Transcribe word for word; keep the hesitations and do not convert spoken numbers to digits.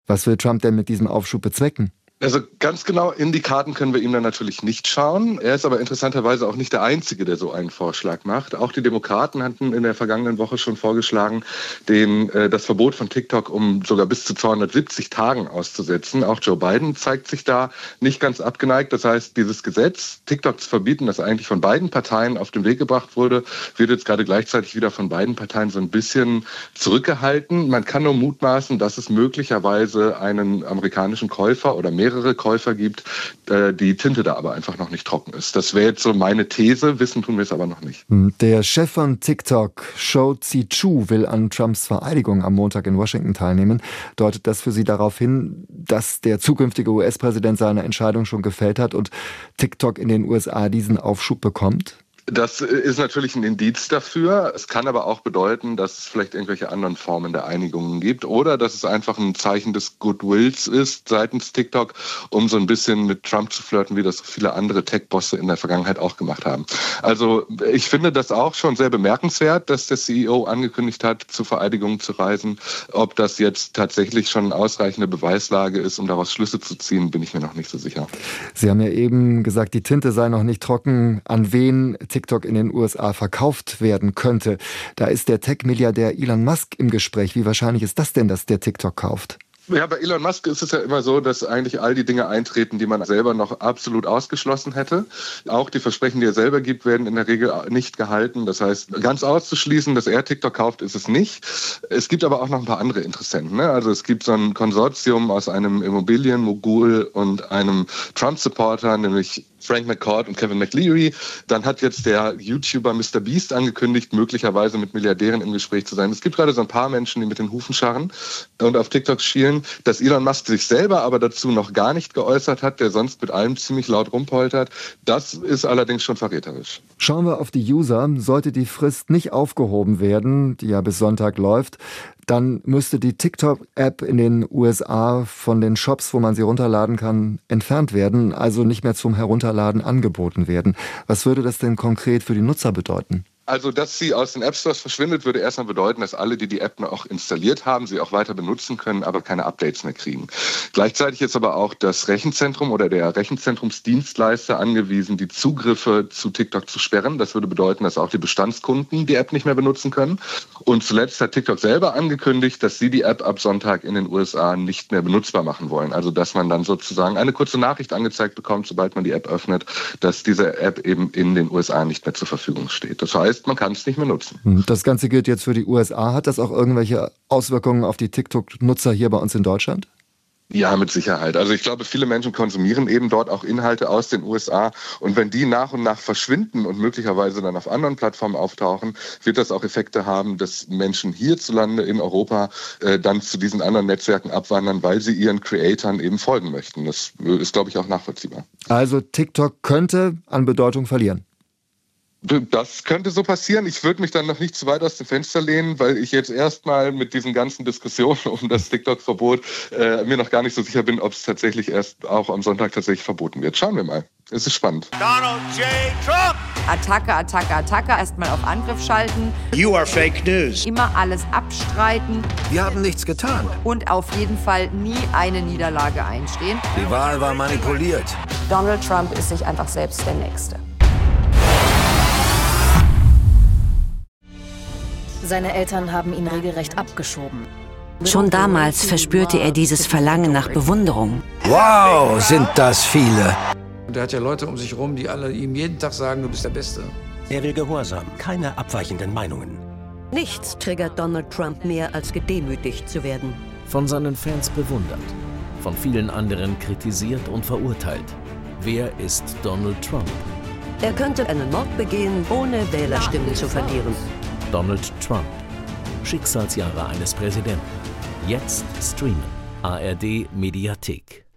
Was will Trump denn mit diesem Aufschub bezwecken? Also ganz genau in die Karten können wir ihm dann natürlich nicht schauen. Er ist aber interessanterweise auch nicht der Einzige, der so einen Vorschlag macht. Auch die Demokraten hatten in der vergangenen Woche schon vorgeschlagen, den, äh, das Verbot von TikTok um sogar bis zu zweihundertsiebzig Tagen auszusetzen. Auch Joe Biden zeigt sich da nicht ganz abgeneigt. Das heißt, dieses Gesetz, TikTok zu verbieten, das eigentlich von beiden Parteien auf den Weg gebracht wurde, wird jetzt gerade gleichzeitig wieder von beiden Parteien so ein bisschen zurückgehalten. Man kann nur mutmaßen, dass es möglicherweise einen amerikanischen Käufer oder mehr mehrere Käufer gibt, äh, die Tinte da aber einfach noch nicht trocken ist. Das wäre jetzt so meine These, wissen tun wir es aber noch nicht. Der Chef von TikTok, Shou Zi Chew, will an Trumps Vereidigung am Montag in Washington teilnehmen. Deutet das für Sie darauf hin, dass der zukünftige U S-Präsident seine Entscheidung schon gefällt hat und TikTok in den U S A diesen Aufschub bekommt? Das ist natürlich ein Indiz dafür. Es kann aber auch bedeuten, dass es vielleicht irgendwelche anderen Formen der Einigungen gibt oder dass es einfach ein Zeichen des Goodwills ist seitens TikTok, um so ein bisschen mit Trump zu flirten, wie das viele andere Tech-Bosse in der Vergangenheit auch gemacht haben. Also ich finde das auch schon sehr bemerkenswert, dass der C E O angekündigt hat, zur Vereidigung zu reisen. Ob das jetzt tatsächlich schon ausreichende Beweislage ist, um daraus Schlüsse zu ziehen, bin ich mir noch nicht so sicher. Sie haben ja eben gesagt, die Tinte sei noch nicht trocken. An wen TikTok in den U S A verkauft werden könnte. Da ist der Tech-Milliardär Elon Musk im Gespräch. Wie wahrscheinlich ist das denn, dass der TikTok kauft? Ja, bei Elon Musk ist es ja immer so, dass eigentlich all die Dinge eintreten, die man selber noch absolut ausgeschlossen hätte. Auch die Versprechen, die er selber gibt, werden in der Regel nicht gehalten. Das heißt, ganz auszuschließen, dass er TikTok kauft, ist es nicht. Es gibt aber auch noch ein paar andere Interessenten. Ne? Also es gibt so ein Konsortium aus einem Immobilienmogul und einem Trump-Supporter, nämlich Frank McCourt und Kevin McLeary. Dann hat jetzt der YouTuber Mister Beast angekündigt, möglicherweise mit Milliardären im Gespräch zu sein. Es gibt gerade so ein paar Menschen, die mit den Hufen scharren und auf TikTok schielen. Dass Elon Musk sich selber aber dazu noch gar nicht geäußert hat, der sonst mit allem ziemlich laut rumpoltert, das ist allerdings schon verräterisch. Schauen wir auf die User. Sollte die Frist nicht aufgehoben werden, die ja bis Sonntag läuft, dann müsste die TikTok-App in den U S A von den Shops, wo man sie runterladen kann, entfernt werden, also nicht mehr zum Herunterladen angeboten werden. Was würde das denn konkret für die Nutzer bedeuten? Also, dass sie aus den App Stores verschwindet, würde erstmal bedeuten, dass alle, die die App noch installiert haben, sie auch weiter benutzen können, aber keine Updates mehr kriegen. Gleichzeitig ist aber auch das Rechenzentrum oder der Rechenzentrumsdienstleister angewiesen, die Zugriffe zu TikTok zu sperren. Das würde bedeuten, dass auch die Bestandskunden die App nicht mehr benutzen können. Und zuletzt hat TikTok selber angekündigt, dass sie die App ab Sonntag in den U S A nicht mehr benutzbar machen wollen. Also, dass man dann sozusagen eine kurze Nachricht angezeigt bekommt, sobald man die App öffnet, dass diese App eben in den U S A nicht mehr zur Verfügung steht. Das heißt, man kann es nicht mehr nutzen. Das Ganze gilt jetzt für die U S A. Hat das auch irgendwelche Auswirkungen auf die TikTok-Nutzer hier bei uns in Deutschland? Ja, mit Sicherheit. Also ich glaube, viele Menschen konsumieren eben dort auch Inhalte aus den U S A. Und wenn die nach und nach verschwinden und möglicherweise dann auf anderen Plattformen auftauchen, wird das auch Effekte haben, dass Menschen hierzulande in Europa äh, dann zu diesen anderen Netzwerken abwandern, weil sie ihren Creatoren eben folgen möchten. Das ist, glaube ich, auch nachvollziehbar. Also TikTok könnte an Bedeutung verlieren? Das könnte so passieren. Ich würde mich dann noch nicht zu weit aus dem Fenster lehnen, weil ich jetzt erstmal mit diesen ganzen Diskussionen um das TikTok-Verbot äh, mir noch gar nicht so sicher bin, ob es tatsächlich erst auch am Sonntag tatsächlich verboten wird. Schauen wir mal. Es ist spannend. Donald J. Trump! Attacke, Attacke, Attacke. Erstmal auf Angriff schalten. You are fake news. Immer alles abstreiten. Wir haben nichts getan. Und auf jeden Fall nie eine Niederlage einstehen. Die Wahl war manipuliert. Donald Trump ist sich einfach selbst der Nächste. Seine Eltern haben ihn regelrecht abgeschoben. Schon damals verspürte er dieses Verlangen nach Bewunderung. Wow, sind das viele. Und er hat ja Leute um sich herum, die alle ihm jeden Tag sagen, du bist der Beste. Er will Gehorsam, keine abweichenden Meinungen. Nichts triggert Donald Trump mehr, als gedemütigt zu werden. Von seinen Fans bewundert, von vielen anderen kritisiert und verurteilt. Wer ist Donald Trump? Er könnte einen Mord begehen, ohne Wählerstimmen zu verlieren. Donald Trump. Schicksalsjahre eines Präsidenten. Jetzt streamen. A R D Mediathek.